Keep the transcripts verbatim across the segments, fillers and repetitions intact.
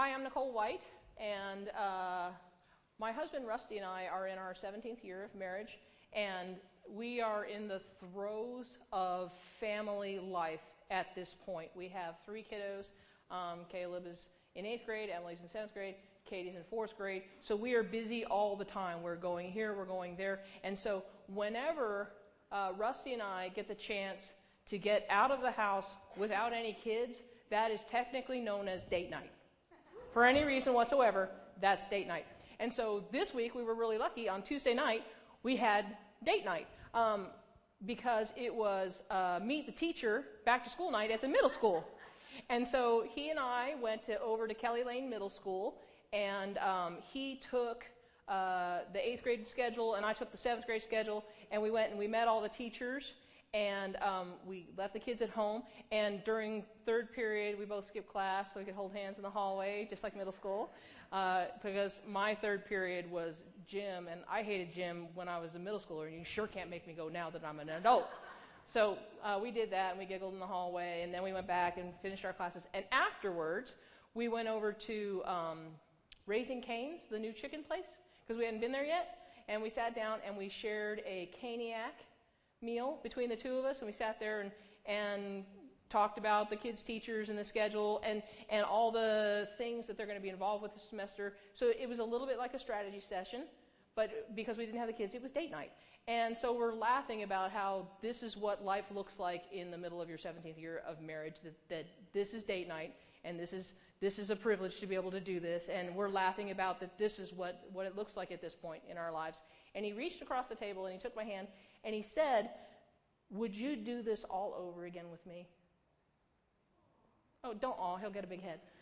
Hi, I'm Nicole White, and uh, my husband Rusty and I are in our seventeenth year of marriage, and we are in the throes of family life at this point. We have three kiddos. Um, Caleb is in eighth grade, Emily's in seventh grade, Katie's in fourth grade. So we are busy all the time. We're going here, we're going there. And so whenever uh, Rusty and I get the chance to get out of the house without any kids, that is technically known as date night. For any reason whatsoever, that's date night. And so this week we were really lucky. On Tuesday night, we had date night um, because it was uh, meet the teacher back to school night at the middle school. And so he and I went to, over to Kelly Lane Middle School, and um, he took uh, the eighth grade schedule, and I took the seventh grade schedule, and we went and we met all the teachers, and um, we left the kids at home, and during third period, we both skipped class so we could hold hands in the hallway, just like middle school, uh, because my third period was gym, and I hated gym when I was a middle schooler, and you sure can't make me go now that I'm an adult. So uh, we did that, and we giggled in the hallway, and then we went back and finished our classes. And afterwards, we went over to um, Raising Cane's, the new chicken place, because we hadn't been there yet. And we sat down, and we shared a Caniac meal between the two of us, and we sat there and, and talked about the kids' teachers and the schedule and, and all the things that they're going to be involved with this semester. So it was a little bit like a strategy session. But because we didn't have the kids, it was date night. And so we're laughing about how this is what life looks like in the middle of your seventeenth year of marriage, that, that this is date night, and this is this is a privilege to be able to do this. And we're laughing about that this is what, what it looks like at this point in our lives. And he reached across the table, and he took my hand, and he said, "Would you do this all over again with me?" Oh, don't awe, he'll get a big head.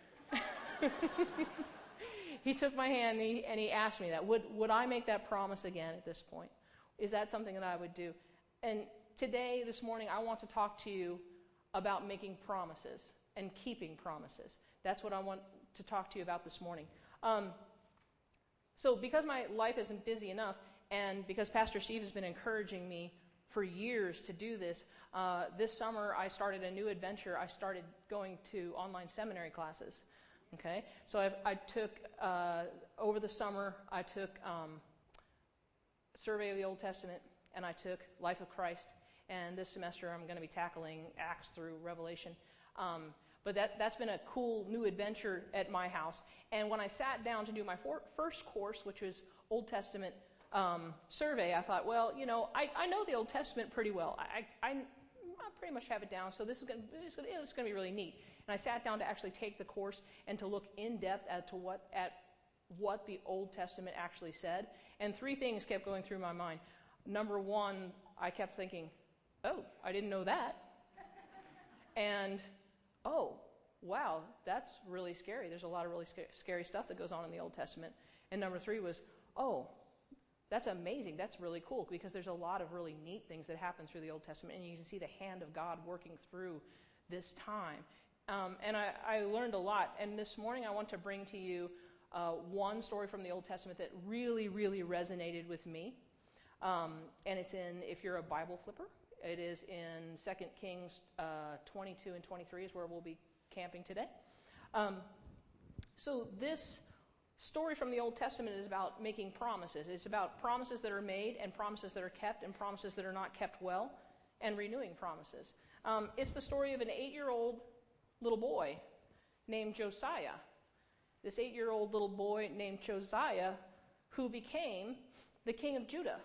He took my hand and he, and he asked me that. Would would I make that promise again at this point? Is that something that I would do? And today, this morning, I want to talk to you about making promises and keeping promises. That's what I want to talk to you about this morning. Um, so because my life isn't busy enough, and because Pastor Steve has been encouraging me for years to do this, uh, this summer I started a new adventure. I started going to online seminary classes. Okay, so I've, I took, uh, over the summer, I took um, Survey of the Old Testament, and I took Life of Christ, and this semester I'm going to be tackling Acts through Revelation. Um, but that, that's been a cool new adventure at my house. And when I sat down to do my for, first course, which was Old Testament um, survey, I thought, well, you know, I, I know the Old Testament pretty well. I, I, I pretty much have it down, so this is going to, it's going to be really neat. And I sat down to actually take the course and to look in depth at to what at what the Old Testament actually said. And three things kept going through my mind. Number one, I kept thinking, oh, I didn't know that. And, oh, wow, that's really scary. There's a lot of really sc- scary stuff that goes on in the Old Testament. And number three was, oh, that's amazing. That's really cool, because there's a lot of really neat things that happen through the Old Testament, and you can see the hand of God working through this time. Um, and I, I learned a lot. And this morning I want to bring to you uh, one story from the Old Testament that really, really resonated with me. Um, and it's in, if you're a Bible flipper, it is in Second Kings uh, twenty-two and twenty-three is where we'll be camping today. Um, so this story from the Old Testament is about making promises. It's about promises that are made and promises that are kept and promises that are not kept well, and renewing promises. Um, it's the story of an eight-year-old little boy named Josiah. This eight-year-old little boy named Josiah who became the king of Judah.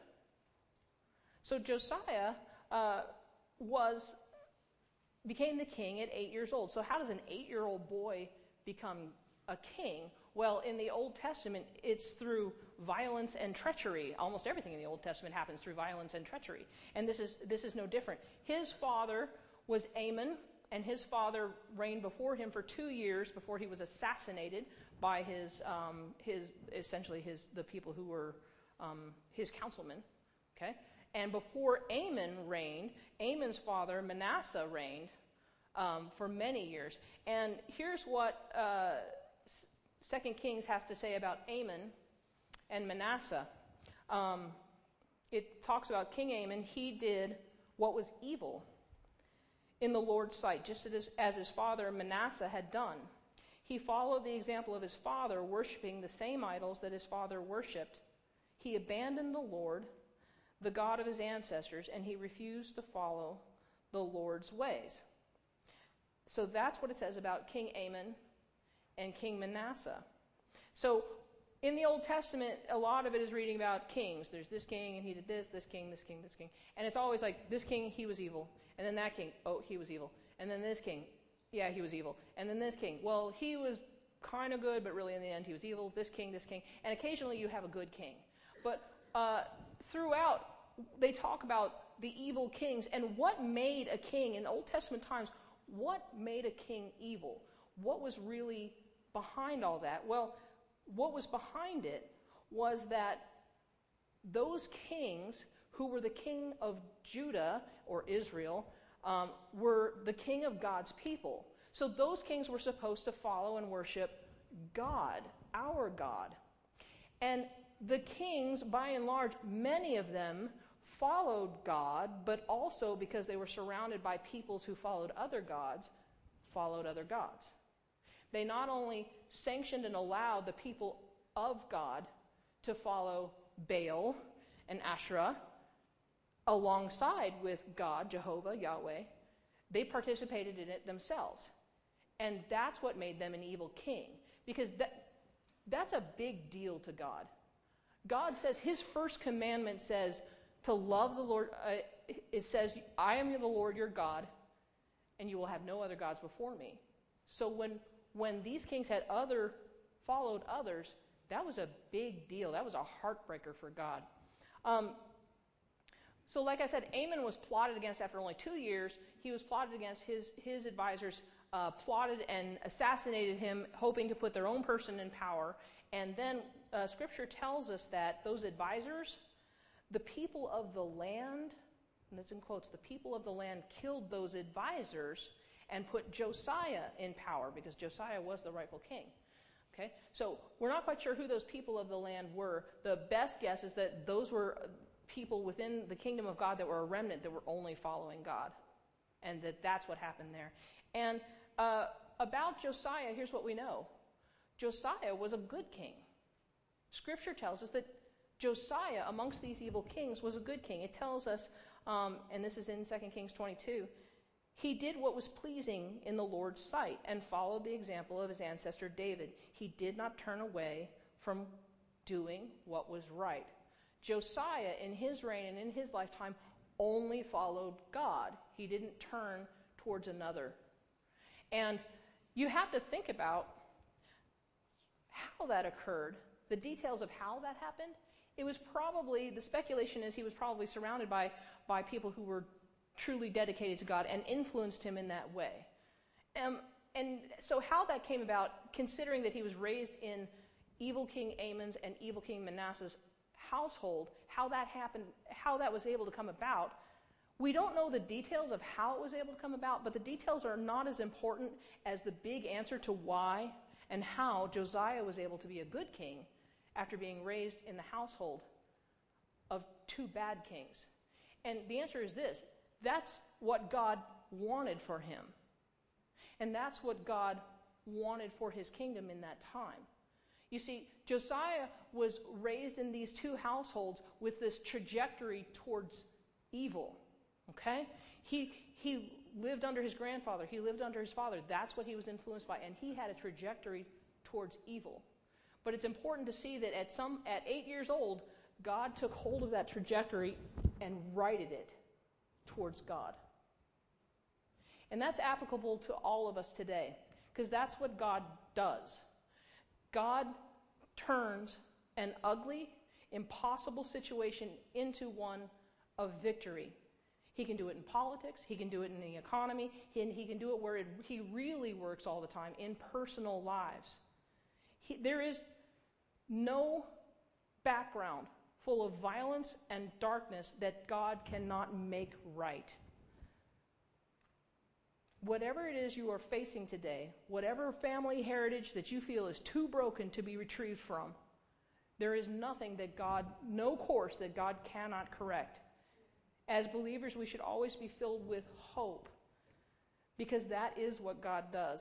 So Josiah uh, was became the king at eight years old. So how does an eight-year-old boy become a king? Well, in the Old Testament, it's through violence and treachery. Almost everything in the Old Testament happens through violence and treachery. And this is this is no different. His father was Amon, and his father reigned before him for two years before he was assassinated by his um, his essentially his the people who were um, his councilmen. Okay, and before Amon reigned, Amon's father Manasseh reigned um, for many years. And here's what Uh, Second Kings has to say about Amon and Manasseh. Um, it talks about King Amon. He did what was evil in the Lord's sight, just as, as his father Manasseh had done. He followed the example of his father, worshiping the same idols that his father worshipped. He abandoned the Lord, the God of his ancestors, and he refused to follow the Lord's ways. So that's what it says about King Amon and King Manasseh. So in the Old Testament, a lot of it is reading about kings. There's this king, and he did this, this king, this king, this king. And it's always like, this king, he was evil. And then that king, oh, he was evil. And then this king, yeah, he was evil. And then this king, well, he was kind of good, but really in the end he was evil. This king, this king. And occasionally you have a good king. But uh, throughout, they talk about the evil kings. And what made a king in the Old Testament times, what made a king evil? What was really behind all that? Well, what was behind it was that those kings who were the king of Judah or Israel um, were the king of God's people. So those kings were supposed to follow and worship God, our God. And the kings, by and large, many of them followed God, but also because they were surrounded by peoples who followed other gods, followed other gods. They not only sanctioned and allowed the people of God to follow Baal and Asherah alongside with God, Jehovah, Yahweh, they participated in it themselves. And that's what made them an evil king, because that, that's a big deal to God. God says, his first commandment says to love the Lord. Uh, it says, I am the Lord your God, and you will have no other gods before me. So when when these kings had other followed others, that was a big deal. That was a heartbreaker for God. Um, so like I said, Amon was plotted against after only two years. He was plotted against. His, his advisors uh, plotted and assassinated him, hoping to put their own person in power. And then uh, Scripture tells us that those advisors, the people of the land, and that's in quotes, the people of the land killed those advisors and put Josiah in power, because Josiah was the rightful king. Okay? So we're not quite sure who those people of the land were. The best guess is that those were people within the kingdom of God that were a remnant that were only following God, and that that's what happened there. And uh, about Josiah, here's what we know. Josiah was a good king. Scripture tells us that Josiah, amongst these evil kings, was a good king. It tells us, um, and this is in Second Kings twenty-two, he did what was pleasing in the Lord's sight and followed the example of his ancestor David. He did not turn away from doing what was right. Josiah, in his reign and in his lifetime, only followed God. He didn't turn towards another. And you have to think about how that occurred, the details of how that happened. It was probably, the speculation is he was probably surrounded by, by people who were truly dedicated to God and influenced him in that way. Um, and so how that came about, considering that he was raised in evil King Amon's and evil King Manasseh's household, how that happened, how that was able to come about, we don't know the details of how it was able to come about, but the details are not as important as the big answer to why and how Josiah was able to be a good king after being raised in the household of two bad kings. And the answer is this: that's what God wanted for him. And that's what God wanted for his kingdom in that time. You see, Josiah was raised in these two households with this trajectory towards evil. Okay? He, he lived under his grandfather. He lived under his father. That's what he was influenced by. And he had a trajectory towards evil. But it's important to see that at some at eight years old, God took hold of that trajectory and righted it towards God. And that's applicable to all of us today, because that's what God does. God turns an ugly, impossible situation into one of victory. He can do it in politics, he can do it in the economy, and he can do it where it, he really works all the time, in personal lives. He, there is no background full of violence and darkness that God cannot make right. Whatever it is you are facing today, whatever family heritage that you feel is too broken to be retrieved from, there is nothing that God, no course that God cannot correct. As believers, we should always be filled with hope, because that is what God does.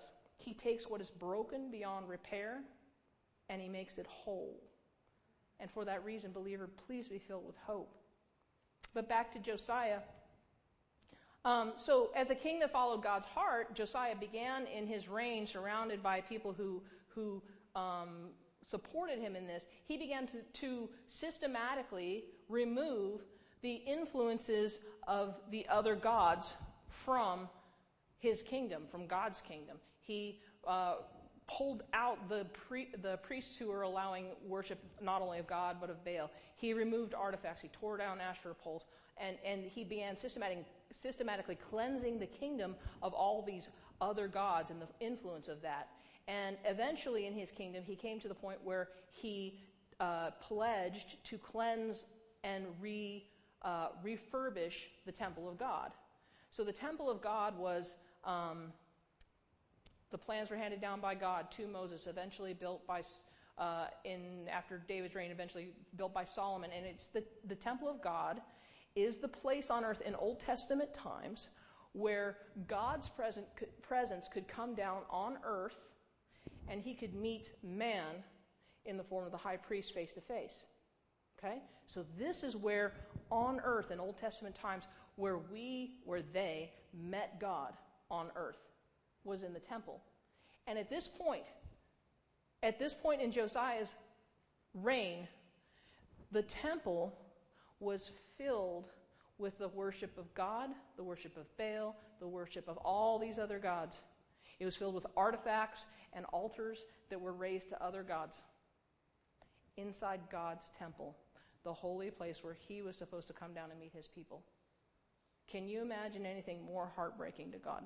He takes what is broken beyond repair and he makes it whole. And for that reason, believer, please be filled with hope. But back to Josiah. Um, so as a king that followed God's heart, Josiah began in his reign surrounded by people who, who um, supported him in this. He began to, to systematically remove the influences of the other gods from his kingdom, from God's kingdom. He uh, pulled out the pre- the priests who were allowing worship not only of God but of Baal. He removed artifacts. He tore down Asherah poles, and, and he began systematic, systematically cleansing the kingdom of all these other gods and the influence of that. And eventually in his kingdom, he came to the point where he uh, pledged to cleanse and re, uh, refurbish the temple of God. So the temple of God was... Um, The plans were handed down by God to Moses, eventually built by, uh, in after David's reign, eventually built by Solomon. And it's the, the temple of God is the place on earth in Old Testament times where God's present, presence could come down on earth and he could meet man in the form of the high priest face to face. Okay? So this is where on earth in Old Testament times where we, where they met God on earth, was in the temple. And at this point, at this point in Josiah's reign, the temple was filled with the worship of God, the worship of Baal, the worship of all these other gods. It was filled with artifacts and altars that were raised to other gods. Inside God's temple, the holy place where he was supposed to come down and meet his people. Can you imagine anything more heartbreaking to God?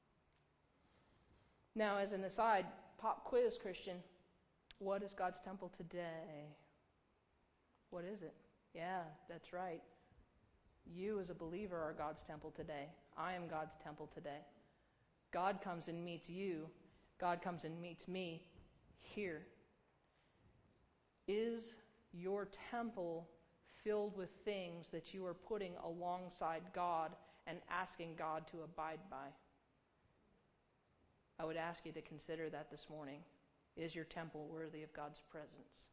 Now, as an aside, pop quiz, Christian, what is God's temple today? What is it? Yeah, that's right. You as a believer are God's temple today. I am God's temple today. God comes and meets you. God comes and meets me here. Is your temple filled with things that you are putting alongside God and asking God to abide by? I would ask you to consider that this morning. Is your temple worthy of God's presence?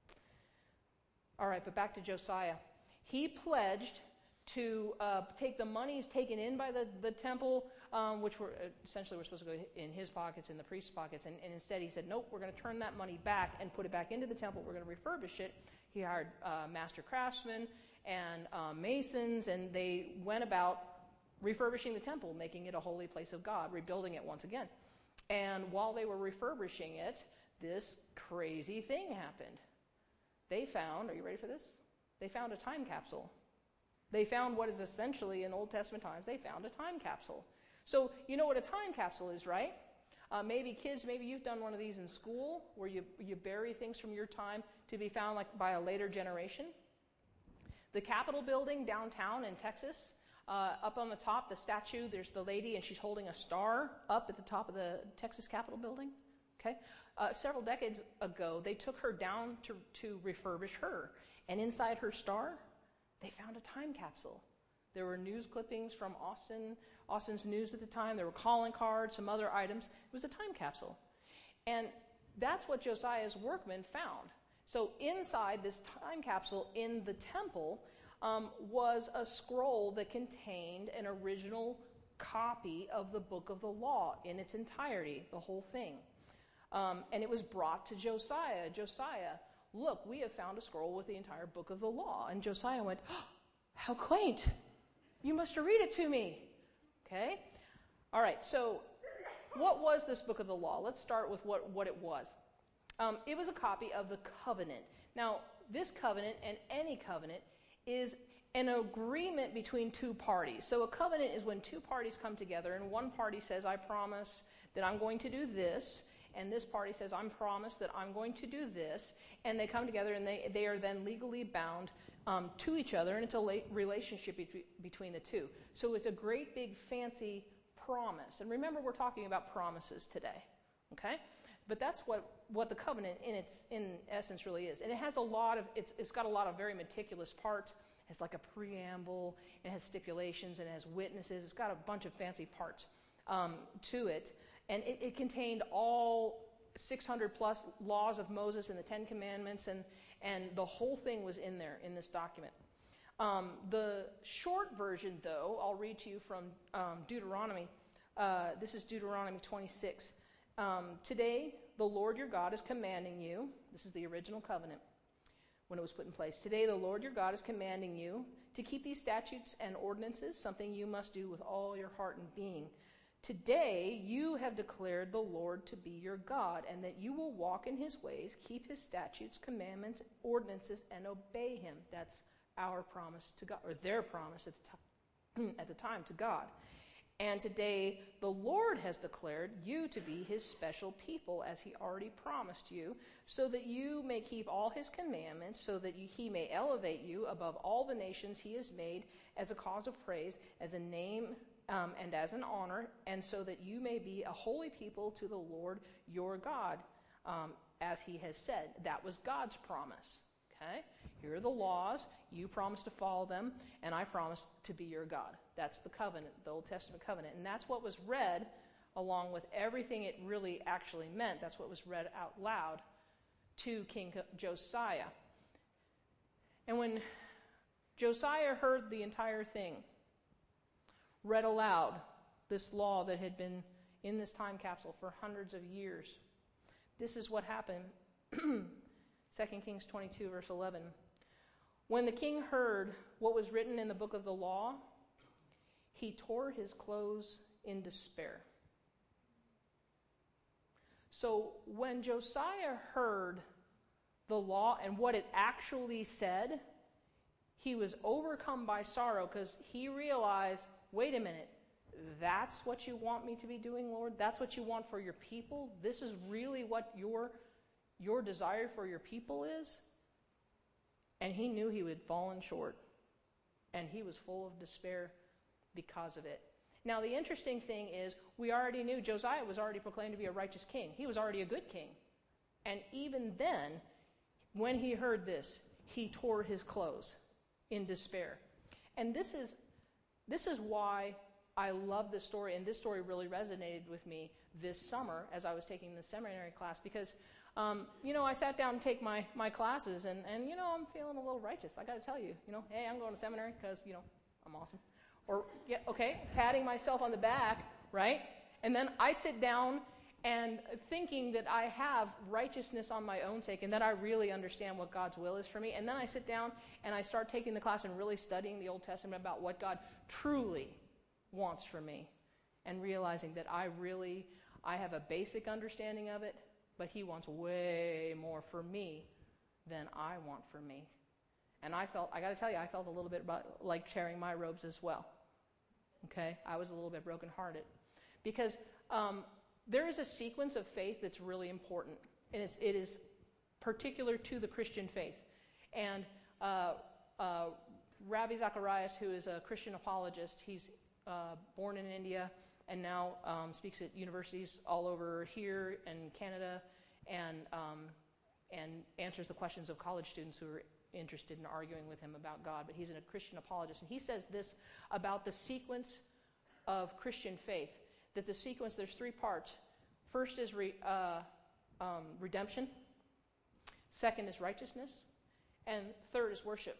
All right, but back to Josiah. He pledged to uh, take the monies taken in by the, the temple, um, which were essentially were supposed to go in his pockets, in the priest's pockets, and, and instead he said, nope, we're going to turn that money back and put it back into the temple. We're going to refurbish it. He hired uh, master craftsmen and uh, masons, and they went about refurbishing the temple, making it a holy place of God, rebuilding it once again. And while they were refurbishing it, this crazy thing happened. They found, are you ready for this? They found a time capsule. They found what is essentially, in Old Testament times, they found a time capsule. So you know what a time capsule is, right? Uh, maybe kids, maybe you've done one of these in school where you, you bury things from your time to be found like by a later generation. The Capitol building downtown in Texas, uh, up on the top, the statue, there's the lady and she's holding a star up at the top of the Texas Capitol building. Okay, uh, several decades ago, they took her down to, to refurbish her. And inside her star, they found a time capsule. There were news clippings from Austin, Austin's news at the time. There were calling cards, some other items. It was a time capsule. And that's what Josiah's workmen found. So inside this time capsule in the temple um, was a scroll that contained an original copy of the book of the law in its entirety, the whole thing. Um, and it was brought to Josiah. Josiah, look, we have found a scroll with the entire book of the law. And Josiah went, oh, how quaint. You must read it to me. Okay? All right, so what was this book of the law? Let's start with what, what it was. Um, it was a copy of the covenant. Now, this covenant and any covenant is an agreement between two parties. So a covenant is when two parties come together and one party says, I promise that I'm going to do this, and this party says, I'm promised that I'm going to do this, and they come together and they, they are then legally bound um, to each other, and it's a la- relationship be- between the two. So it's a great big fancy promise. And remember, we're talking about promises today, okay? But that's what, what the covenant in its in essence really is. And it has a lot of, it's, it's got a lot of very meticulous parts. It has like a preamble, it has stipulations, and it has witnesses. It's got a bunch of fancy parts um, to it. And it, it contained all six hundred plus laws of Moses and the Ten Commandments, and, and the whole thing was in there in this document. Um, the short version, though, I'll read to you from um, Deuteronomy. Uh, this is Deuteronomy twenty-six. Um, Today, the Lord your God is commanding you, this is the original covenant when it was put in place. Today, the Lord your God is commanding you to keep these statutes and ordinances, something you must do with all your heart and being. Today, you have declared the Lord to be your God, and that you will walk in his ways, keep his statutes, commandments, ordinances, and obey him. That's our promise to God, or their promise at the time, at the time to God. And today, the Lord has declared you to be his special people, as he already promised you, so that you may keep all his commandments, so that he may elevate you above all the nations he has made as a cause of praise, as a name um, and as an honor, and so that you may be a holy people to the Lord your God, um, as he has said. That was God's promise. Okay? Here are the laws. You promise to follow them, and I promise to be your God. That's the covenant, the Old Testament covenant. And that's what was read along with everything it really actually meant. That's what was read out loud to King Josiah. And when Josiah heard the entire thing read aloud, this law that had been in this time capsule for hundreds of years, this is what happened. Second Kings twenty-two, verse eleven. When the king heard what was written in the book of the law, he tore his clothes in despair. So when Josiah heard the law and what it actually said, he was overcome by sorrow, because he realized, wait a minute, that's what you want me to be doing, Lord? That's what you want for your people? This is really what your your desire for your people is? And he knew he had fallen short, and he was full of despair because of it. Now, the interesting thing is, we already knew Josiah was already proclaimed to be a righteous king. He was already a good king. And even then, when he heard this, he tore his clothes in despair. And this is this is why I love this story, and this story really resonated with me this summer as I was taking the seminary class, because Um, you know, I sat down to take my, my classes, and, and, you know, I'm feeling a little righteous. I got to tell you, you know, hey, I'm going to seminary because, you know, I'm awesome. Or, yeah, okay, patting myself on the back, right? And then I sit down and thinking that I have righteousness on my own sake and that I really understand what God's will is for me. And then I sit down and I start taking the class and really studying the Old Testament about what God truly wants for me, and realizing that I really, I have a basic understanding of it, but he wants way more for me than I want for me. And I felt, I got to tell you, I felt a little bit about, like tearing my robes as well. Okay? I was a little bit brokenhearted. Because um, there is a sequence of faith that's really important. And it's, it is particular to the Christian faith. And uh, uh, Ravi Zacharias, who is a Christian apologist, he's uh, born in India, and now um, speaks at universities all over here and Canada, and um, and answers the questions of college students who are interested in arguing with him about God. But he's a Christian apologist, and he says this about the sequence of Christian faith, that the sequence, there's three parts. First is re, uh, um, redemption, second is righteousness, and third is worship.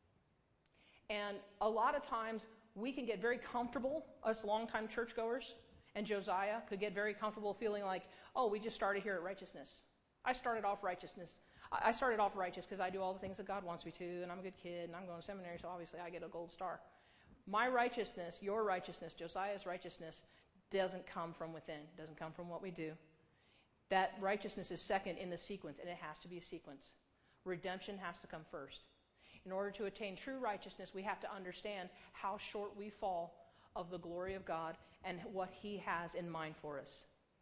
And a lot of times, we can get very comfortable, us longtime churchgoers, and Josiah could get very comfortable feeling like, oh, we just started here at righteousness. I started off righteousness. I started off righteous because I do all the things that God wants me to, and I'm a good kid, and I'm going to seminary, so obviously I get a gold star. My righteousness, your righteousness, Josiah's righteousness, doesn't come from within. It doesn't come from what we do. That righteousness is second in the sequence, and it has to be a sequence. Redemption has to come first. In order to attain true righteousness, we have to understand how short we fall of the glory of God and what he has in mind for us.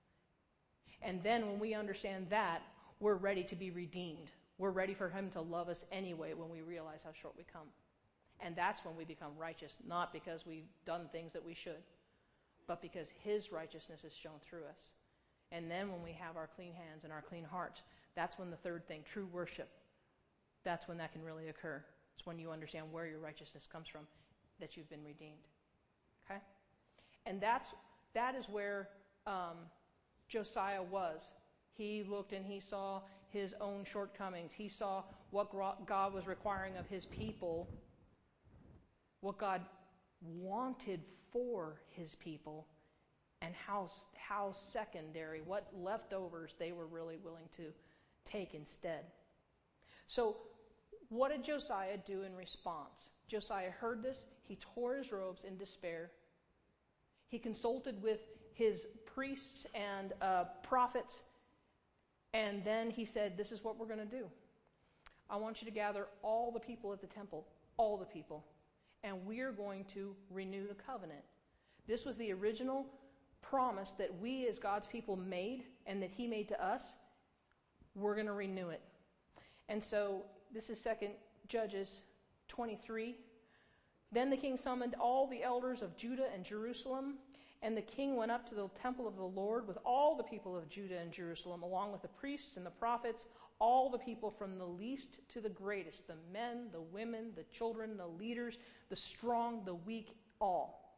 And then when we understand that, we're ready to be redeemed. We're ready for him to love us anyway when we realize how short we come. And that's when we become righteous, not because we've done things that we should, but because his righteousness is shown through us. And then when we have our clean hands and our clean hearts, that's when the third thing, true worship, that's when that can really occur. It's when you understand where your righteousness comes from, that you've been redeemed. Okay? And that's that is where um, Josiah was. He looked and he saw his own shortcomings. He saw what God was requiring of his people, what God wanted for his people, and how, how secondary, what leftovers they were really willing to take instead. So what did Josiah do in response? Josiah heard this. He tore his robes in despair. He consulted with his priests and uh, prophets, and then he said, this is what we're going to do. I want you to gather all the people at the temple, all the people, and we're going to renew the covenant. This was the original promise that we as God's people made and that he made to us. We're going to renew it. And so this is Second Judges twenty-three. Then the king summoned all the elders of Judah and Jerusalem, and the king went up to the temple of the Lord with all the people of Judah and Jerusalem, along with the priests and the prophets, all the people from the least to the greatest, the men, the women, the children, the leaders, the strong, the weak, all.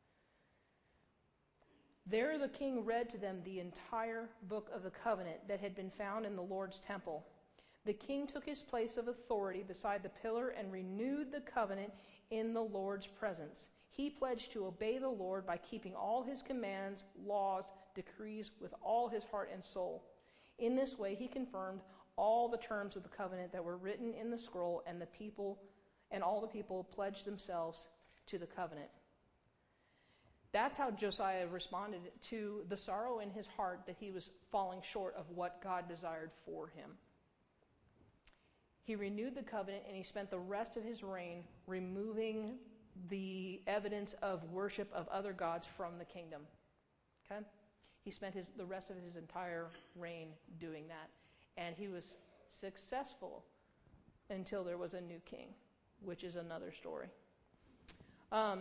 There the king read to them the entire book of the covenant that had been found in the Lord's temple. The king took his place of authority beside the pillar and renewed the covenant in the Lord's presence. He pledged to obey the Lord by keeping all his commands, laws, decrees with all his heart and soul. In this way, he confirmed all the terms of the covenant that were written in the scroll, and the people and all the people pledged themselves to the covenant. That's how Josiah responded to the sorrow in his heart that he was falling short of what God desired for him. He renewed the covenant, and he spent the rest of his reign removing the evidence of worship of other gods from the kingdom. Okay? He spent his, the rest of his entire reign doing that. And he was successful until there was a new king, which is another story. Um,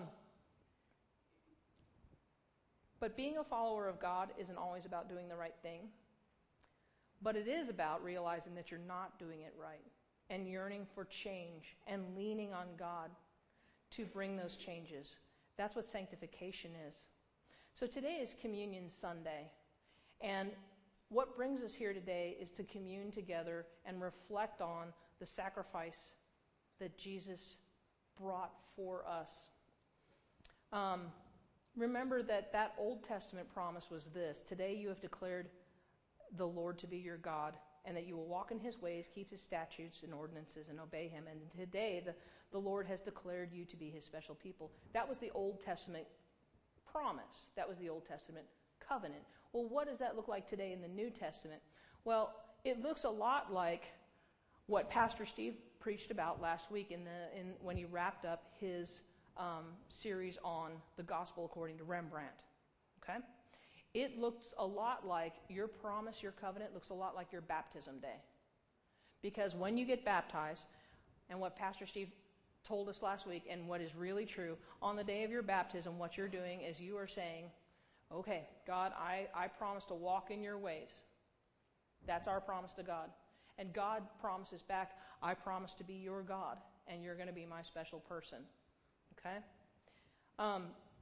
but being a follower of God isn't always about doing the right thing. But it is about realizing that you're not doing it right, and yearning for change and leaning on God to bring those changes. That's what sanctification is. So today is Communion Sunday. And what brings us here today is to commune together and reflect on the sacrifice that Jesus brought for us. Um, remember that that Old Testament promise was this: today you have declared the Lord to be your God, and that you will walk in his ways, keep his statutes and ordinances, and obey him. And today the, the Lord has declared you to be his special people. That was the Old Testament promise. That was the Old Testament covenant. Well, what does that look like today in the New Testament? Well, it looks a lot like what Pastor Steve preached about last week in the in when he wrapped up his um, series on the gospel according to Rembrandt. Okay? It looks a lot like your promise, your covenant looks a lot like your baptism day. Because when you get baptized, and what Pastor Steve told us last week, and what is really true, on the day of your baptism, what you're doing is you are saying, okay, God, I, I promise to walk in your ways. That's our promise to God. And God promises back, I promise to be your God, and you're going to be my special person. Okay? Um,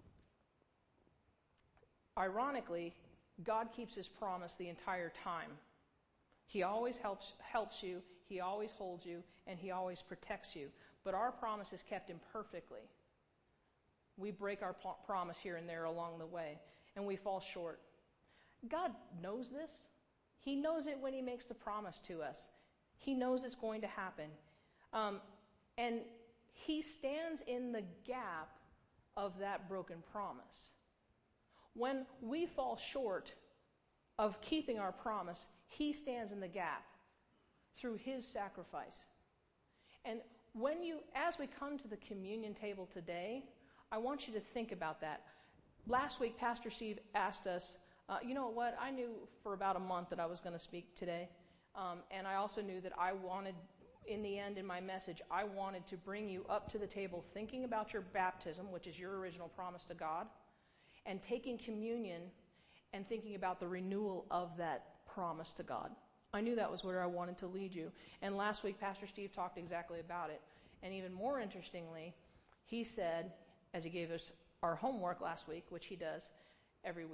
Ironically, God keeps his promise the entire time. He always helps helps you, he always holds you, and he always protects you. But our promise is kept imperfectly. We break our p- promise here and there along the way, and we fall short. God knows this. He knows it when he makes the promise to us. He knows it's going to happen. Um, and he stands in the gap of that broken promise. When we fall short of keeping our promise, he stands in the gap through his sacrifice. And when you, as we come to the communion table today, I want you to think about that. Last week, Pastor Steve asked us, uh, you know what, I knew for about a month that I was going to speak today. Um, and I also knew that I wanted, in the end, in my message, I wanted to bring you up to the table thinking about your baptism, which is your original promise to God, and taking communion and thinking about the renewal of that promise to God. I knew that was where I wanted to lead you. And last week, Pastor Steve talked exactly about it. And even more interestingly, he said, as he gave us our homework last week, which he does every week,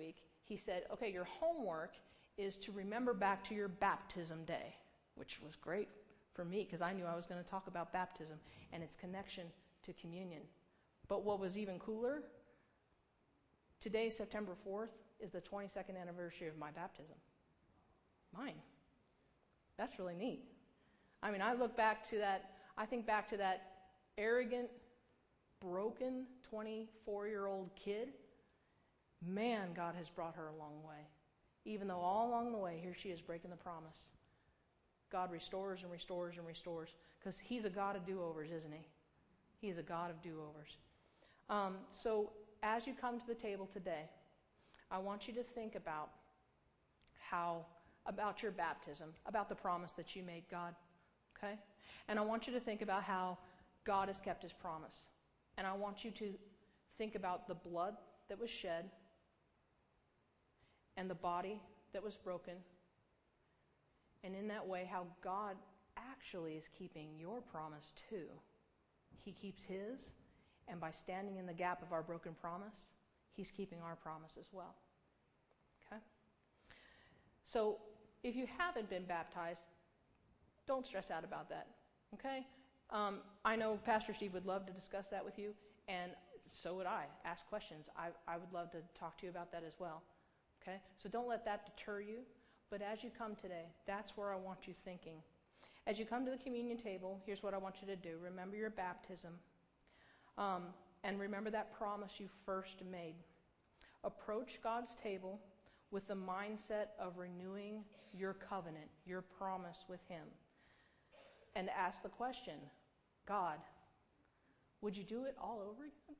he said, okay, your homework is to remember back to your baptism day, which was great for me because I knew I was going to talk about baptism and its connection to communion. But what was even cooler, today, September fourth, is the twenty-second anniversary of my baptism. Mine. That's really neat. I mean, I look back to that, I think back to that arrogant, broken twenty-four-year-old kid. Man, God has brought her a long way. Even though all along the way, here she is breaking the promise. God restores and restores and restores because he's a God of do-overs, isn't he? He is a God of do-overs. Um, so as you come to the table today, I want you to think about how, about your baptism, about the promise that you made God, okay? And I want you to think about how God has kept his promise. And I want you to think about the blood that was shed and the body that was broken. And in that way, how God actually is keeping your promise too. He keeps his, and by standing in the gap of our broken promise, he's keeping our promise as well. Okay? So, if you haven't been baptized, don't stress out about that. Okay? Um, I know Pastor Steve would love to discuss that with you, and so would I. Ask questions. I, I would love to talk to you about that as well. Okay? So don't let that deter you. But as you come today, that's where I want you thinking. As you come to the communion table, here's what I want you to do. Remember your baptism. Um, and remember that promise you first made. Approach God's table with the mindset of renewing your covenant, your promise with him. And ask the question, God, would you do it all over again?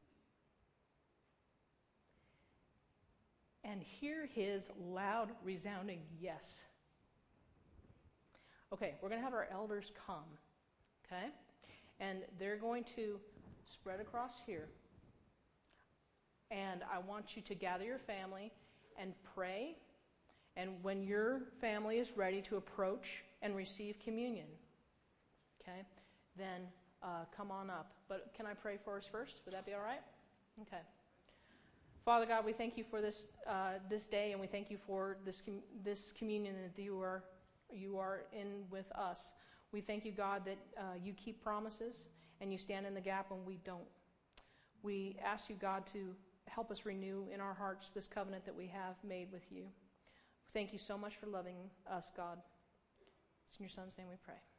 And hear his loud, resounding yes. Okay, we're going to have our elders come, okay? And they're going to spread across here. And I want you to gather your family and pray. And when your family is ready to approach and receive communion, okay, then uh, come on up. But can I pray for us first? Would that be all right? Okay. Father God, we thank you for this uh, this day, and we thank you for this com- this communion that you are you are in with us. We thank you, God, that uh, you keep promises and you stand in the gap when we don't. We ask you, God, to help us renew in our hearts this covenant that we have made with you. Thank you so much for loving us, God. It's in your Son's name we pray.